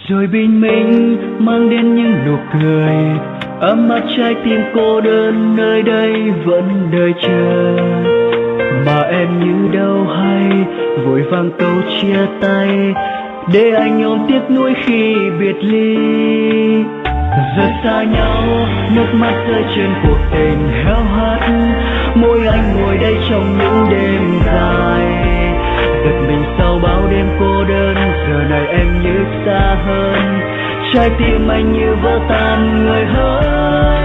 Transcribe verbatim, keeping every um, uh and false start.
Rồi bình minh mang đến những nụ cười, ấm áp trái tim cô đơn nơi đây vẫn đợi chờ. Mà em như đâu hay vội vàng câu chia tay, để anh ôm tiếc nuối khi biệt ly. Giờ xa nhau, nước mắt rơi trên cuộc tình heo hắt, mỗi anh ngồi đây trong những đêm dài. Giật mình sau bao đêm cô đơn, giờ này em như xa hơn, trái tim anh như vỡ tan người hỡi.